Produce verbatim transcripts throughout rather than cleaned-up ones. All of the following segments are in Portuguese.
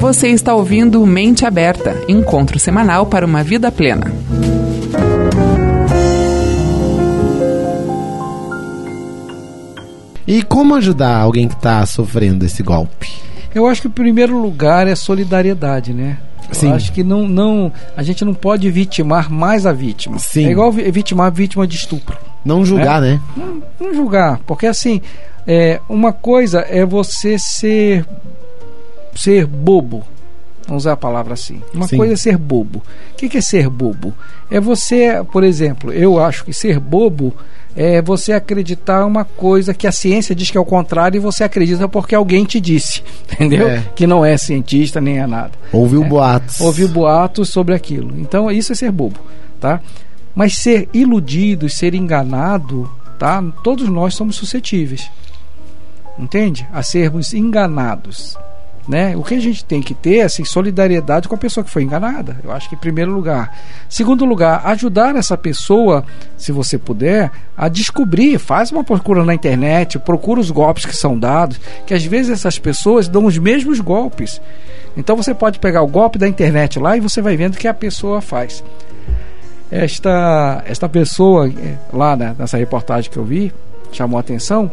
Você está ouvindo Mente Aberta, encontro semanal para uma vida plena. E como ajudar alguém que está sofrendo esse golpe? Eu acho que o primeiro lugar é solidariedade, né? Sim. Eu acho que não, não, a gente não pode vitimar mais a vítima. Sim. É igual vitimar a vítima de estupro. Não julgar, né? né? Não, não julgar, porque assim, é, uma coisa é você ser, ser bobo. Vamos usar a palavra assim. Uma Sim. coisa é ser bobo. O que, que é ser bobo? É você, por exemplo, eu acho que ser bobo é você acreditar uma coisa que a ciência diz que é o contrário e você acredita porque alguém te disse, entendeu? É. Que não é cientista nem é nada. Ouviu é. boatos. Ouviu boatos sobre aquilo. Então isso é ser bobo, tá? Mas ser iludido, ser enganado, tá? Todos nós somos suscetíveis, entende? A sermos enganados, né? O que a gente tem que ter é assim, solidariedade com a pessoa que foi enganada. Eu acho que em primeiro lugar. Segundo lugar, ajudar essa pessoa, se você puder, a descobrir. Faz uma procura na internet, procura os golpes que são dados, que às vezes essas pessoas dão os mesmos golpes. Então você pode pegar o golpe da internet lá e você vai vendo o que a pessoa faz. Esta, esta pessoa lá, né, nessa reportagem que eu vi, chamou a atenção.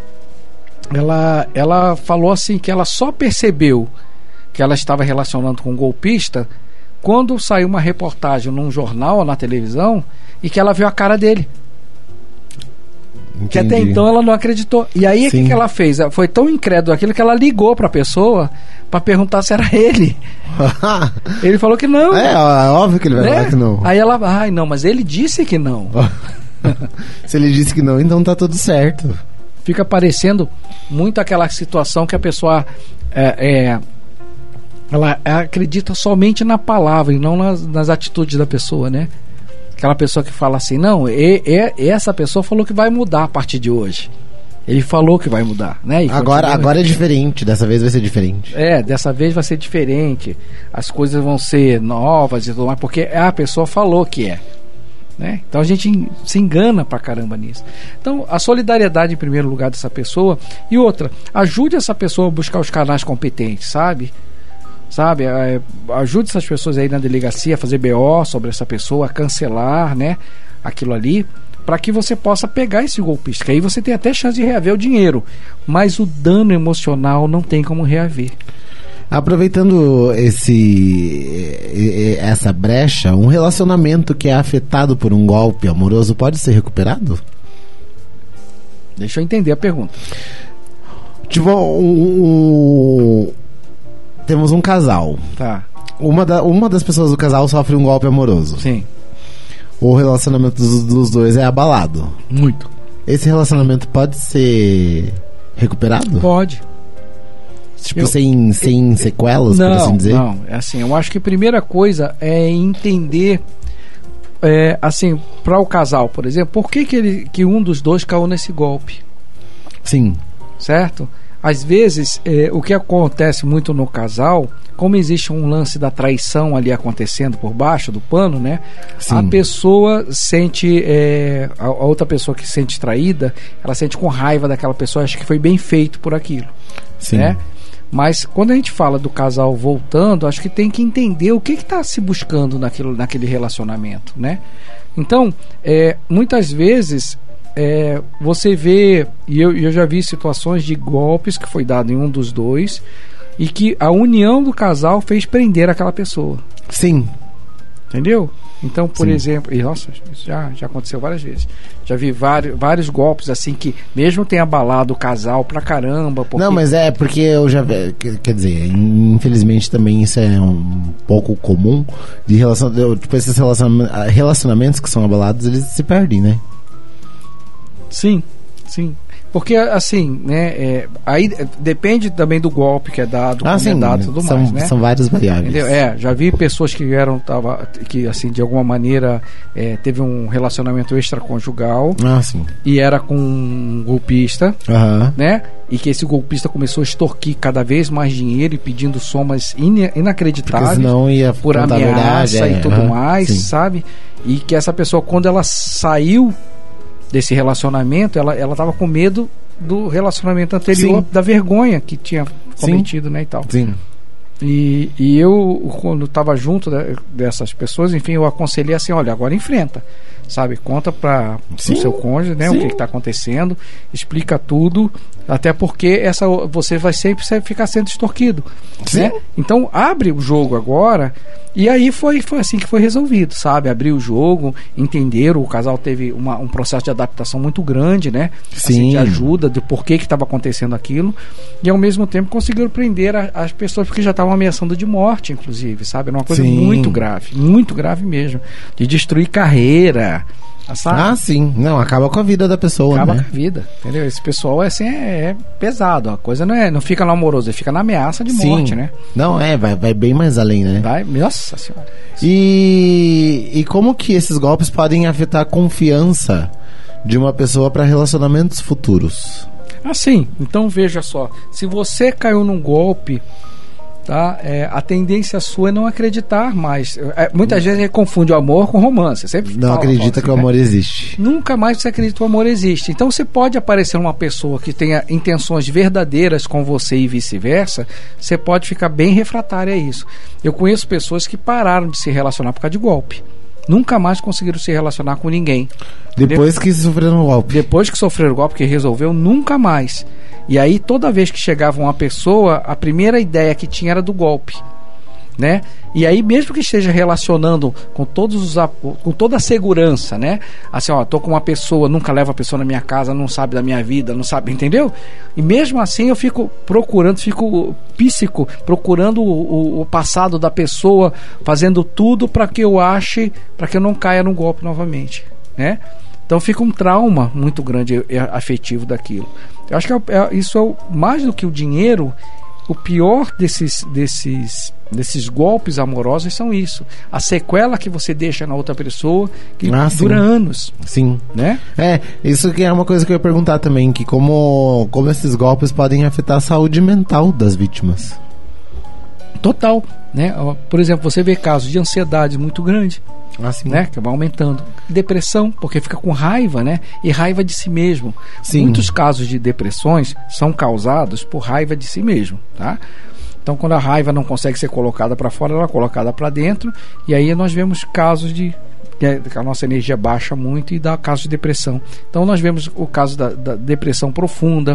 Ela, ela falou assim que ela só percebeu que ela estava relacionando com um golpista quando saiu uma reportagem num jornal ou na televisão e que ela viu a cara dele. Entendi. Que até então ela não acreditou. E aí o que, que ela fez? Foi tão incrédulo aquilo que ela ligou para a pessoa para perguntar se era ele. Ele falou que não. É, é óbvio que ele vai né? falar que não. Aí ela, ai não, mas ele disse que não. Se ele disse que não, então tá tudo certo. Fica parecendo muito aquela situação que a pessoa é, é, ela acredita somente na palavra e não nas, nas atitudes da pessoa, né? Aquela pessoa que fala assim, não, e, e, essa pessoa falou que vai mudar a partir de hoje. Ele falou que vai mudar, né? E agora, continua... agora é diferente, dessa vez vai ser diferente. É, dessa vez vai ser diferente. As coisas vão ser novas e tudo mais, porque a pessoa falou que é. Né? Então a gente se engana pra caramba nisso. Então a solidariedade em primeiro lugar dessa pessoa. E outra, ajude essa pessoa a buscar os canais competentes, sabe? Sabe? É, ajude essas pessoas aí na delegacia a fazer B O sobre essa pessoa, a cancelar, né, aquilo ali, para que você possa pegar esse golpista, que aí você tem até chance de reaver o dinheiro, mas o dano emocional não tem como reaver. Aproveitando esse, essa brecha, um relacionamento que é afetado por um golpe amoroso pode ser recuperado? Deixa eu entender a pergunta. Tipo, um, um, temos um casal. Tá. Uma, da, uma das pessoas do casal sofre um golpe amoroso. Sim. O relacionamento dos, dos dois é abalado. Muito. Esse relacionamento pode ser recuperado? Pode. Tipo, eu, sem, sem sequelas, não, por assim dizer? Não, é assim, eu acho que a primeira coisa é entender, é, assim, para o casal, por exemplo, por que que, ele, que um dos dois caiu nesse golpe. Sim. Certo? Às vezes, é, o que acontece muito no casal, como existe um lance da traição ali acontecendo por baixo do pano, né? Sim. A pessoa sente, é, a, a outra pessoa que se sente traída, ela sente com raiva daquela pessoa, acha que foi bem feito por aquilo. Sim. Né? Mas quando a gente fala do casal voltando, acho que tem que entender o que está se buscando naquilo, naquele relacionamento, né? Então, é, muitas vezes é, você vê, e eu, eu já vi situações de golpes que foi dado em um dos dois e que a união do casal fez prender aquela pessoa. Sim. Entendeu? Então, por Sim. exemplo, e nossa, isso já, já aconteceu várias vezes. Já vi vários, vários golpes assim que mesmo tenha abalado o casal pra caramba. Porque... Não, mas é porque eu já vi, quer dizer, infelizmente também isso é um pouco comum de relação, tipo, esses relacionamentos, relacionamentos que são abalados, eles se perdem, né? Sim, sim. Porque assim, né, é, aí depende também do golpe que é dado, ah, como sim, é dado e tudo são, mais, né? São várias variáveis. Entendeu? É, já vi pessoas que eram, tava, que assim, de alguma maneira é, teve um relacionamento extraconjugal ah, sim. e era com um golpista, uhum. né? E que esse golpista começou a extorquir cada vez mais dinheiro e pedindo somas in, inacreditáveis senão ia por ameaça verdade, e é, tudo uhum, mais, sim. sabe? E que essa pessoa, quando ela saiu desse relacionamento, ela ela estava com medo do relacionamento anterior, sim. da vergonha que tinha cometido, sim. né, e tal. Sim. E, e eu, quando estava junto de, dessas pessoas, enfim, eu aconselhei assim, olha, agora enfrenta, sabe? Conta para o seu cônjuge, né, o que está acontecendo, explica tudo, até porque essa, você vai sempre ficar sendo extorquido, né? Então, abre o jogo agora, e aí foi, foi assim que foi resolvido, sabe? Abriu o jogo, entenderam, o casal teve uma, um processo de adaptação muito grande, né? Assim, de ajuda, do porquê que estava acontecendo aquilo, e ao mesmo tempo conseguiram prender a, as pessoas, porque já estavam ameaçando de morte, inclusive, sabe? Era uma coisa sim. muito grave, muito grave mesmo, de destruir carreira, sabe? Ah, sim. Não, acaba com a vida da pessoa, acaba né? com a vida, entendeu? Esse pessoal assim, é, é pesado, a coisa não, é, não fica no amoroso, fica na ameaça de sim. morte, né? Não, é, vai, vai bem mais além, né? Vai, nossa senhora. E, e como que esses golpes podem afetar a confiança de uma pessoa para relacionamentos futuros? Assim, então veja só, se você caiu num golpe, tá? É, a tendência sua é não acreditar mais. É, muitas vezes a gente confunde o amor com romance. Sempre não fala, acredita assim, que o amor né? existe. Nunca mais você acredita que o amor existe. Então você pode aparecer uma pessoa que tenha intenções verdadeiras com você e vice-versa, você pode ficar bem refratário a isso. Eu conheço pessoas que pararam de se relacionar por causa de golpe. Nunca mais conseguiram se relacionar com ninguém. Depois que sofreram o golpe. Depois que sofreram o golpe, que resolveu, nunca mais. E aí, toda vez que chegava uma pessoa, a primeira ideia que tinha era do golpe, né? E aí, mesmo que esteja relacionando com todos os com toda a segurança, né? Assim, ó, tô com uma pessoa, nunca levo a pessoa na minha casa, não sabe da minha vida, não sabe, entendeu? E mesmo assim eu fico procurando, fico psíquico, procurando o, o passado da pessoa, fazendo tudo para que eu ache, para que eu não caia no golpe novamente, né? Então fica um trauma muito grande afetivo daquilo. Eu acho que é, é, isso é o, mais do que o dinheiro. O pior desses, desses, desses golpes amorosos são isso. A sequela que você deixa na outra pessoa, que ah, dura sim. anos. Sim. Né? É, isso que é uma coisa que eu ia perguntar também, que como, como esses golpes podem afetar a saúde mental das vítimas. Total. Né? Por exemplo, você vê casos de ansiedade muito grande. Ah, sim. Né? Que vai aumentando. Depressão, porque fica com raiva, né? E raiva de si mesmo. Sim. Muitos casos de depressões são causados por raiva de si mesmo, tá? Então, quando a raiva não consegue ser colocada para fora, ela é colocada para dentro, e aí nós vemos casos de que a nossa energia baixa muito e dá casos de depressão. Então, nós vemos o caso da, da depressão profunda,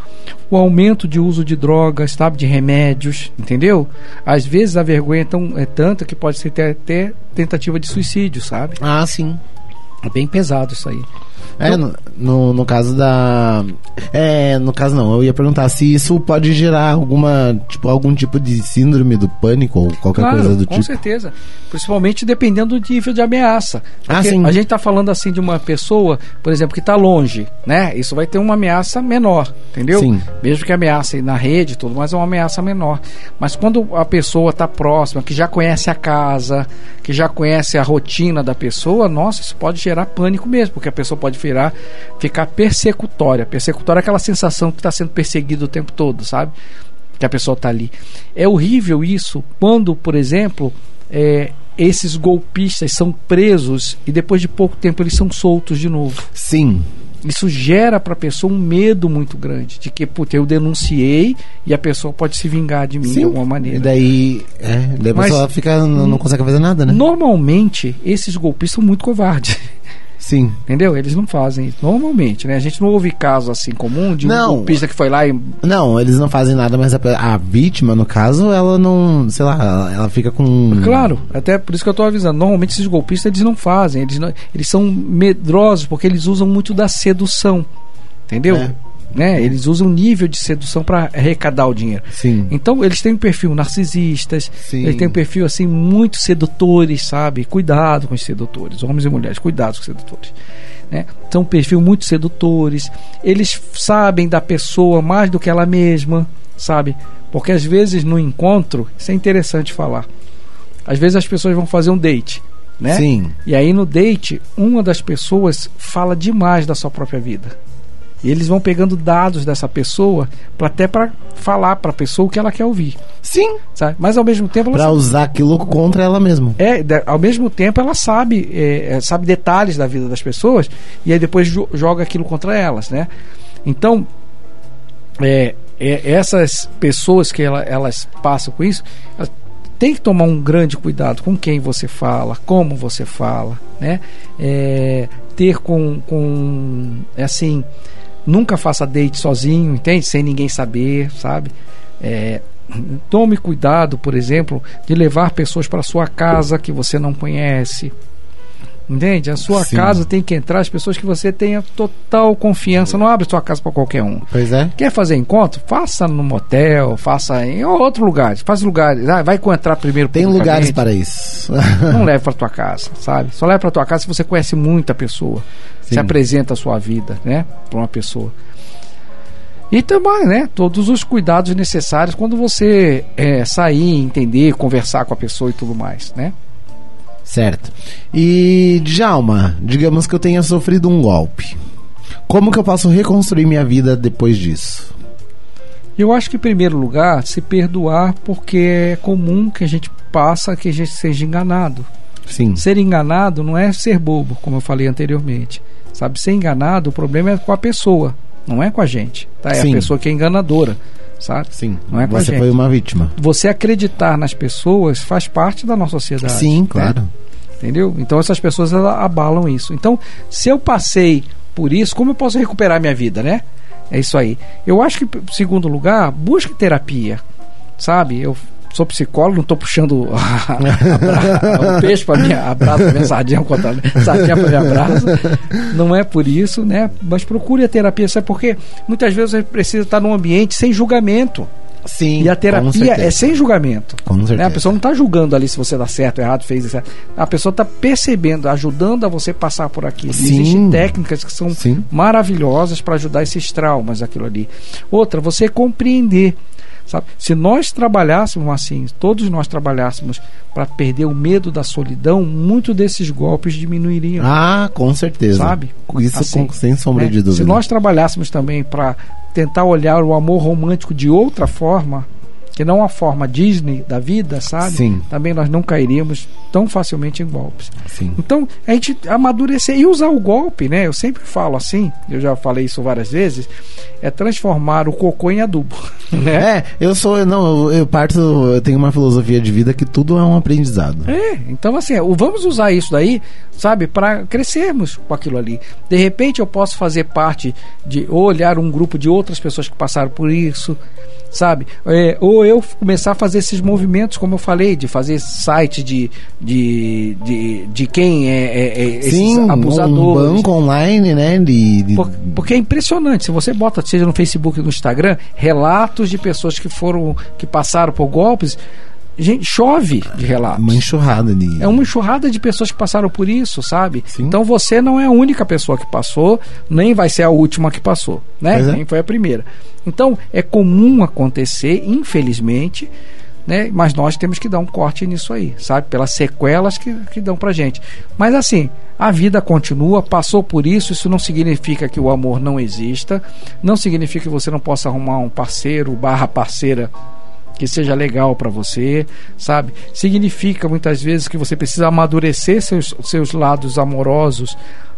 o aumento de uso de drogas, sabe, de remédios, entendeu? Às vezes a vergonha é, tão, é tanta que pode ser até, até tentativa de suicídio, sabe? Ah, sim. É bem pesado isso aí. É, no, no, no caso da... É, no caso não, eu ia perguntar se isso pode gerar alguma, tipo, algum tipo de síndrome do pânico ou qualquer claro, coisa do com tipo. Com certeza. Principalmente dependendo do nível de ameaça. Ah, sim. A gente está falando assim de uma pessoa, por exemplo, que está longe, né? Isso vai ter uma ameaça menor, entendeu? Sim. Mesmo que a ameaça na rede e tudo, mas é uma ameaça menor. Mas quando a pessoa está próxima, que já conhece a casa, que já conhece a rotina da pessoa, nossa, isso pode gerar pânico mesmo, porque a pessoa pode virar, ficar persecutória. Persecutória é aquela sensação que está sendo perseguido o tempo todo, sabe? Que a pessoa está ali. É horrível isso quando, por exemplo, é, esses golpistas são presos e depois de pouco tempo eles são soltos de novo. Sim. Isso gera para a pessoa um medo muito grande de que, puta, eu denunciei e a pessoa pode se vingar de mim. Sim, de alguma maneira. E daí, é, daí a Mas, pessoa fica, não, não consegue fazer nada, né? Normalmente, esses golpistas são muito covardes. Sim. Entendeu? Eles não fazem isso. Normalmente, né? A gente não ouve casos assim comum de um não, golpista que foi lá e... Não, eles não fazem nada, mas a, a vítima, no caso, ela não... Sei lá, ela, ela fica com... Claro, até por isso que eu tô avisando. Normalmente esses golpistas, eles não fazem. Eles, não, eles são medrosos porque eles usam muito da sedução. Entendeu? É. Né? Eles usam nível de sedução para arrecadar o dinheiro. Sim. Então eles têm um perfil narcisistas. Sim. Eles têm um perfil assim muito sedutores, sabe? Cuidado com os sedutores, homens e mulheres, cuidado com os sedutores, né? São um perfil muito sedutores. Eles sabem da pessoa mais do que ela mesma, sabe? Porque às vezes no encontro, isso é interessante falar, às vezes as pessoas vão fazer um date, né? Sim. E aí no date uma das pessoas fala demais da sua própria vida. E eles vão pegando dados dessa pessoa pra, até para falar para a pessoa o que ela quer ouvir. Sim. Sabe? Mas ao mesmo tempo... Para usar aquilo contra ela mesma. É, de, ao mesmo tempo ela sabe, é, sabe detalhes da vida das pessoas e aí depois jo- joga aquilo contra elas, né? Então, é, é, essas pessoas que ela, elas passam com isso, elas tem que tomar um grande cuidado com quem você fala, como você fala, né? É, ter com, com assim, nunca faça date sozinho, entende? Sem ninguém saber, sabe? É, tome cuidado, por exemplo, de levar pessoas para sua casa que você não conhece. Entende? A sua Sim. casa tem que entrar as pessoas que você tenha total confiança. Não abre sua casa para qualquer um. Pois é. Quer fazer encontro? Faça no motel, faça em outro lugar. Faça lugares. Ah, vai entrar primeiro. Tem lugares para isso. Não leve para tua casa, sabe? Só leve para tua casa se você conhece muita pessoa. Sim. Se apresenta a sua vida, né? Para uma pessoa. E também, né? Todos os cuidados necessários quando você é, sair, entender, conversar com a pessoa e tudo mais, né? Certo. E, Djalma, digamos que eu tenha sofrido um golpe. Como que eu posso reconstruir minha vida depois disso? Eu acho que, em primeiro lugar, se perdoar, porque é comum que a gente passa que a gente seja enganado. Sim. Ser enganado não é ser bobo, como eu falei anteriormente. Sabe, ser enganado, o problema é com a pessoa, não é com a gente. Tá? É Sim. a pessoa que é enganadora. Sabe? Sim, não é com você a gente. Foi uma vítima. Você acreditar nas pessoas faz parte da nossa sociedade. Sim, claro. Né? Entendeu? Então essas pessoas elas abalam isso. Então, se eu passei por isso, como eu posso recuperar minha vida, né? É isso aí. Eu acho que, em segundo lugar, busque terapia. Sabe? Eu sou psicólogo, não estou puxando o peixe para minha a brasa, minha sardinha, sardinha para minha brasa. Não é por isso, né? Mas procure a terapia, sabe? Porque muitas vezes você precisa estar num ambiente sem julgamento. Sim, e a terapia é sem julgamento. Com certeza. Né? A pessoa não está julgando ali se você dá certo, errado, fez isso. A pessoa está percebendo, ajudando a você passar por aquilo. Sim. Existem técnicas que são Sim. maravilhosas para ajudar esses traumas, aquilo ali. Outra, você compreender. Sabe? Se nós trabalhássemos assim, todos nós trabalhássemos para perder o medo da solidão, muito desses golpes diminuiriam. Ah, com certeza. Sabe? Isso assim, com, sem sombra né? de dúvida. Se nós trabalhássemos também para tentar olhar o amor romântico de outra forma, que não a forma Disney da vida, sabe? Sim. Também nós não cairíamos tão facilmente em golpes. Sim. Então, a gente amadurecer e usar o golpe, né? Eu sempre falo assim, eu já falei isso várias vezes, é transformar o cocô em adubo, né? É, eu sou, não, eu, eu parto, eu tenho uma filosofia de vida que tudo é um aprendizado. É, então assim, vamos usar isso daí, sabe, para crescermos com aquilo ali. De repente eu posso fazer parte de, ou olhar um grupo de outras pessoas que passaram por isso, sabe? É, ou eu começar a fazer esses movimentos, como eu falei, de fazer site de, de, de, de quem é, é, é esses Sim, abusadores. Um banco online, né? De, de... Por, porque é impressionante. Se você bota, seja no Facebook ou no Instagram, relatos de pessoas que foram, que passaram por golpes, gente, chove de relatos. Uma enxurrada de... É uma enxurrada de pessoas que passaram por isso, sabe? Sim. Então você não é a única pessoa que passou, nem vai ser a última que passou, né? Pois é. Nem foi a primeira. Então é comum acontecer, infelizmente, né? Mas nós temos que dar um corte nisso aí, sabe? Pelas sequelas que, que dão pra gente. Mas assim, a vida continua, passou por isso, isso não significa que o amor não exista, não significa que você não possa arrumar um parceiro barra parceira que seja legal para você, sabe? Significa muitas vezes que você precisa amadurecer seus, seus lados amorosos,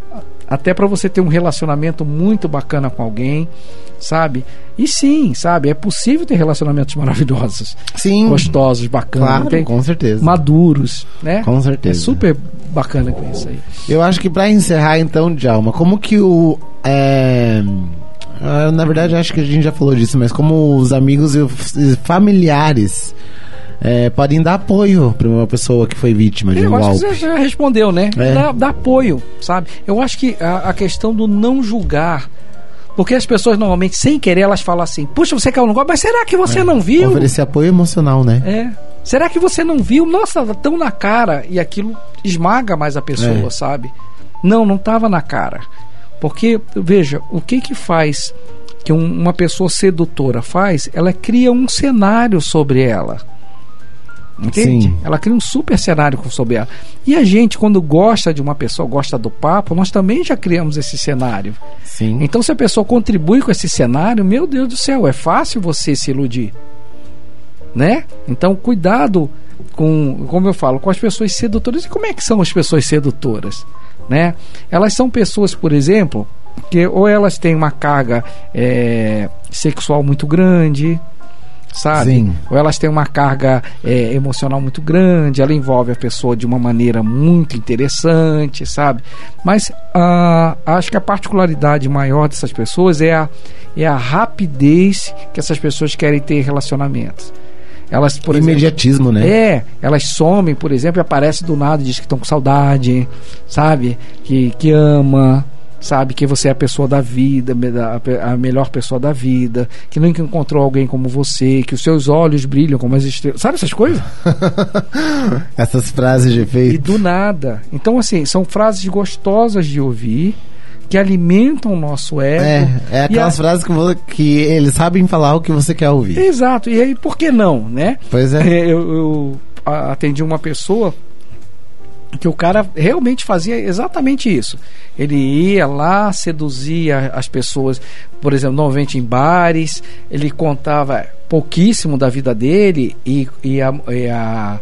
até para você ter um relacionamento muito bacana com alguém, sabe? E sim, sabe? É possível ter relacionamentos maravilhosos, sim, gostosos, bacanas, claro, tem, com certeza, maduros, né? Com certeza. É super bacana com isso aí. Eu acho que para encerrar então, Djalma, como que o é... Uh, na verdade, acho que a gente já falou disso, mas como os amigos e os familiares é, podem dar apoio para uma pessoa que foi vítima de eu um acho golpe. que você já respondeu, né? É. Dá, dá apoio, sabe? Eu acho que a, a questão do não julgar, porque as pessoas normalmente, sem querer, elas falam assim: puxa, você caiu no golpe, mas será que você é. não viu? Oferecer apoio emocional, né? É. Será que você não viu? Nossa, estava tão na cara, e aquilo esmaga mais a pessoa, é. sabe? Não, não estava na cara. Porque, veja, o que que faz que um, uma pessoa sedutora faz? Ela cria um cenário sobre ela. Entende? Sim. Ela cria um super cenário sobre ela. E a gente, quando gosta de uma pessoa, gosta do papo, nós também já criamos esse cenário. Sim. Então, se a pessoa contribui com esse cenário, meu Deus do céu, é fácil você se iludir, né? Então, cuidado com, como eu falo, com as pessoas sedutoras. E como é que são as pessoas sedutoras? Né? Elas são pessoas, por exemplo, que ou elas têm uma carga é, sexual muito grande, sabe? Sim. Ou elas têm uma carga é, emocional muito grande, ela envolve a pessoa de uma maneira muito interessante, sabe? Mas ah, acho que a particularidade maior dessas pessoas é a, é a rapidez que essas pessoas querem ter relacionamentos. Elas, por imediatismo, exemplo, né? É, elas somem, por exemplo, e aparecem do nada e dizem que estão com saudade, sabe? Que, que ama, sabe? Que você é a pessoa da vida, a melhor pessoa da vida, que nunca encontrou alguém como você, que os seus olhos brilham como as estrelas. Sabe essas coisas? Essas frases de efeito. E do nada. Então, assim, são frases gostosas de ouvir, que alimentam o nosso ego. É, é aquelas a... frases que, vou, que eles sabem falar o que você quer ouvir. Exato. E aí, por que não, né? Pois é. Eu, eu atendi uma pessoa que o cara realmente fazia exatamente isso. Ele ia lá, seduzia as pessoas, por exemplo, normalmente em bares, ele contava pouquíssimo da vida dele e, e a... E a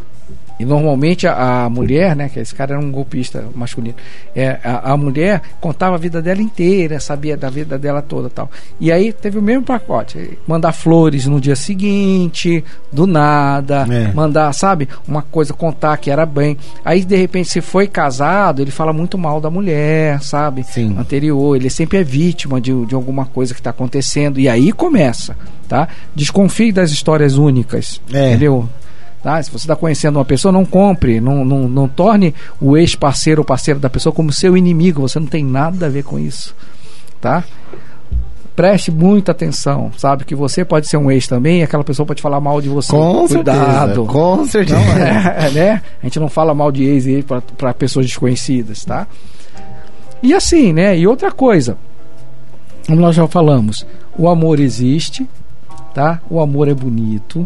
E normalmente a, a mulher, né, que esse cara era um golpista masculino, é, a, a mulher contava a vida dela inteira, sabia da vida dela toda, tal. E aí teve o mesmo pacote, mandar flores no dia seguinte, do nada, é. mandar, sabe, uma coisa, contar que era bem. Aí de repente, se foi casado, ele fala muito mal da mulher, sabe? Sim. Anterior, ele sempre é vítima de, de alguma coisa que está acontecendo. E aí começa, tá? Desconfie das histórias únicas, é. entendeu? Tá? Se você está conhecendo uma pessoa, não compre, não, não, não torne o ex-parceiro ou parceiro da pessoa como seu inimigo. Você não tem nada a ver com isso, tá? Preste muita atenção, sabe? Que você pode ser um ex também e aquela pessoa pode falar mal de você. Com Cuidado. certeza, com certeza. Não, é, né? A gente não fala mal de ex e para pessoas desconhecidas, tá? E assim, né? E outra coisa, como nós já falamos, o amor existe, tá? O amor é bonito.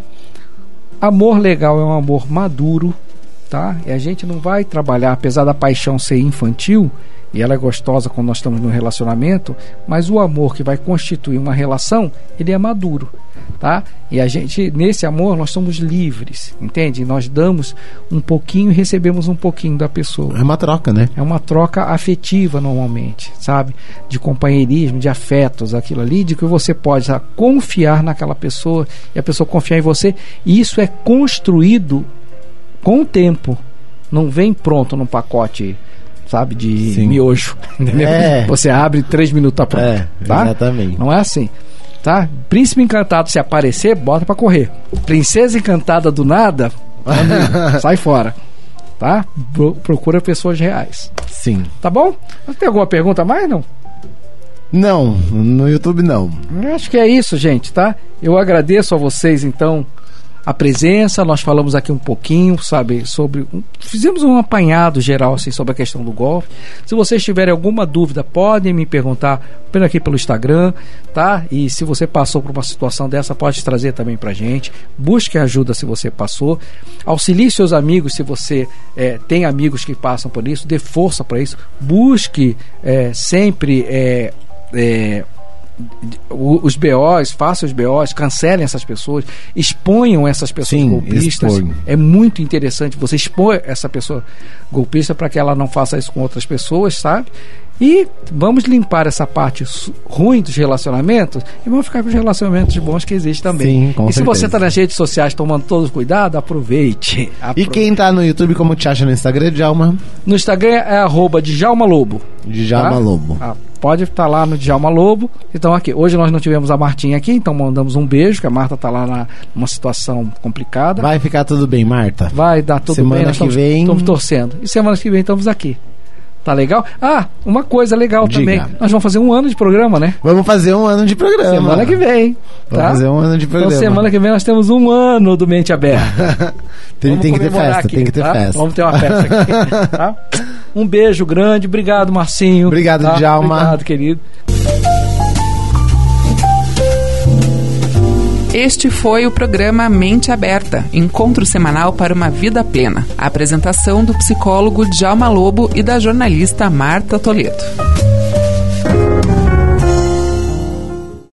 Amor legal é um amor maduro, tá? E a gente não vai trabalhar, apesar da paixão ser infantil, e ela é gostosa quando nós estamos no relacionamento, mas o amor que vai constituir uma relação, ele é maduro, tá? E a gente, nesse amor, nós somos livres, entende? Nós damos um pouquinho e recebemos um pouquinho da pessoa. É uma troca, né? É uma troca afetiva normalmente, sabe? De companheirismo, de afetos, aquilo ali, de que você pode sabe, confiar naquela pessoa e a pessoa confiar em você. E isso é construído com o tempo. Não vem pronto num pacote, sabe, de Sim. miojo. Entendeu? É. Você abre três minutos tá pronto. É, tá? Exatamente. Não é assim. Tá? Príncipe encantado, se aparecer, bota pra correr. Princesa encantada do nada, amigo, sai fora. Tá? Procura pessoas reais. Sim. Tá bom? Tem alguma pergunta a mais, não? Não, no YouTube não. Eu acho que é isso, gente, tá? Eu agradeço a vocês, então, a presença. Nós falamos aqui um pouquinho, sabe, sobre... Fizemos um apanhado geral, assim, sobre a questão do golfe. Se vocês tiverem alguma dúvida, podem me perguntar pelo aqui pelo Instagram, tá? E se você passou por uma situação dessa, pode trazer também pra gente. Busque ajuda se você passou. Auxilie seus amigos se você é, tem amigos que passam por isso. Dê força para isso. Busque é, sempre... É, é, os B Os, façam os B Os, cancelem essas pessoas, exponham essas pessoas Sim, golpistas. Expõe. É muito interessante você expor essa pessoa golpista para que ela não faça isso com outras pessoas, sabe? E vamos limpar essa parte ruim dos relacionamentos e vamos ficar com os relacionamentos bons que existem também. Sim, com e certeza. Se você está nas redes sociais tomando todos os cuidados, aproveite, aproveite. E quem está no YouTube, como te acha no Instagram, Djalma? No Instagram é arroba Djalma Lobo. Djalma tá? Lobo. Ah, pode estar lá no Djalma Lobo. Então aqui, hoje nós não tivemos a Martinha aqui, então mandamos um beijo, que a Marta está lá na, numa situação complicada. Vai ficar tudo bem, Marta? Vai dar tudo semana bem, nós que estamos, vem... estamos torcendo. E semana que vem estamos aqui. Tá legal? Ah, uma coisa legal Diga. também. Nós vamos fazer um ano de programa, né? Vamos fazer um ano de programa. Semana que vem. Tá? Vamos fazer um ano de programa. Então, semana que vem nós temos um ano do Mente Aberta. tem, tem que ter festa, aqui, tem que ter tá? festa. Vamos ter uma festa aqui. Tá? Um beijo grande. Obrigado, Marcinho. Obrigado, tá? Djalma. Obrigado, querido. Este foi o programa Mente Aberta, encontro semanal para uma vida plena. A apresentação do psicólogo Djalma Lobo e da jornalista Marta Toledo.